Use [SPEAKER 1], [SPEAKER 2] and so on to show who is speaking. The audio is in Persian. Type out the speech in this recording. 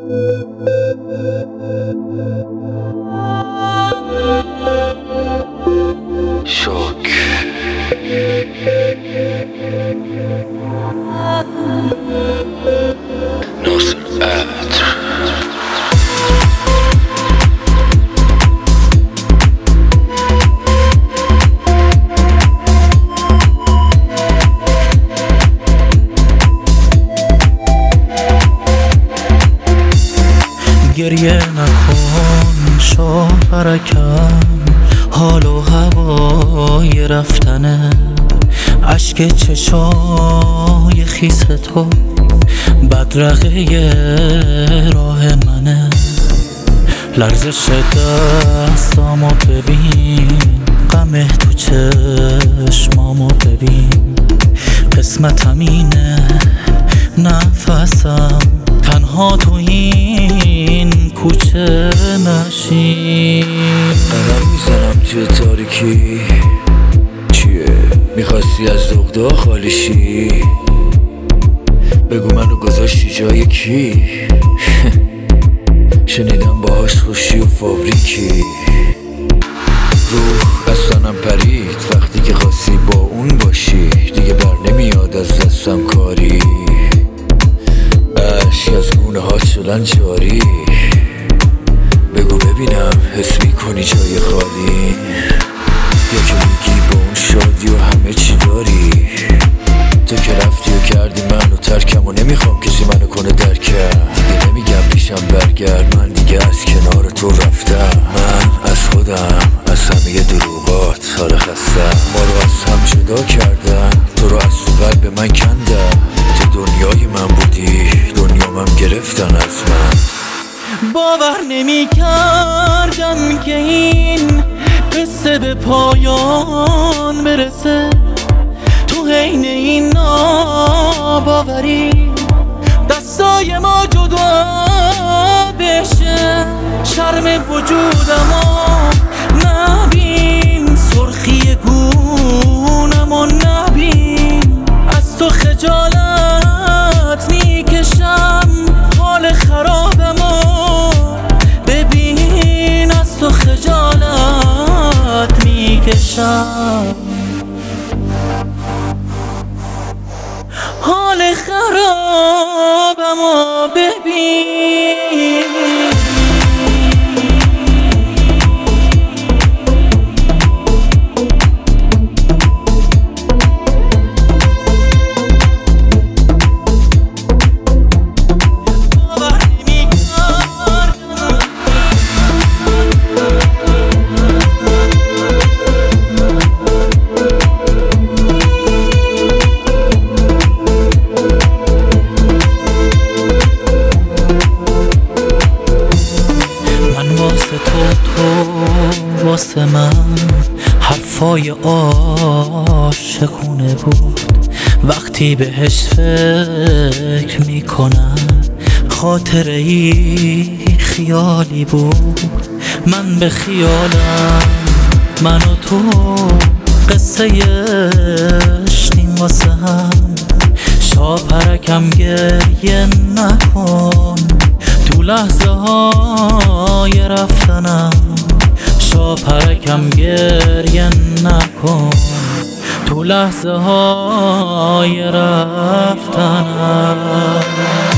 [SPEAKER 1] شوک ناصر عطر
[SPEAKER 2] گریه نکن شوهرکم، حال و هوای رفتنه، اشک چشای خیس تو بدرقه راه منه. لرزش دستامو ببین، غم تو چشمامو ببین، قسمتم اینه نفسم تنها تو این کوچه نشین.
[SPEAKER 3] قدم میزنم توی تاریکی، چیه؟ میخواستی از دغدغه خالی شی؟ بگو منو گذاشتی جای کی؟ شنیدم باهاش خوشی و فابریکی. روح از تنم پرید وقتی که خواستی با اون باشی، دیگه بر نمیاد از دستم کاری، اشک از گونه ها شدن جاری. بگو ببینم حس میکنی جای خالی، یا که میگی با اون شادی و همه چی داری؟ تو که رفتی و کردی منو ترکم و نمیخوام کسی منو کنه درکم. دیگه نمیگم پیشم برگرد، من دیگه از کنار تو رفتم. من از خودم، از همه دروغات حالا خستم. ما رو از هم جدا کردم، تو رو از تو قلب من کندم. تو دنیای من بودی، دنیامم گرفتن از من.
[SPEAKER 2] باور نمی کردم که این قصه به پایان برسه، تو حین این ناباوری دستای ما جدا بشه. شرم وجودمو نبین، سرخی گونمو نبین، از تو خجالت میکشم، حال خرابمو ببین، از تو خجالت میکشم، حال خرابمو ببین. واسه من حرفای عاشقونه بود، وقتی بهش فکر میکنم خاطره ای خیالی بود. من به خیالم، من و تو قصه اشتیم واسه هم. شاپرکم گریه نکن تو لحظه های رفتنم، شاپرکم گریه نکن تو لحظه های رفتنم.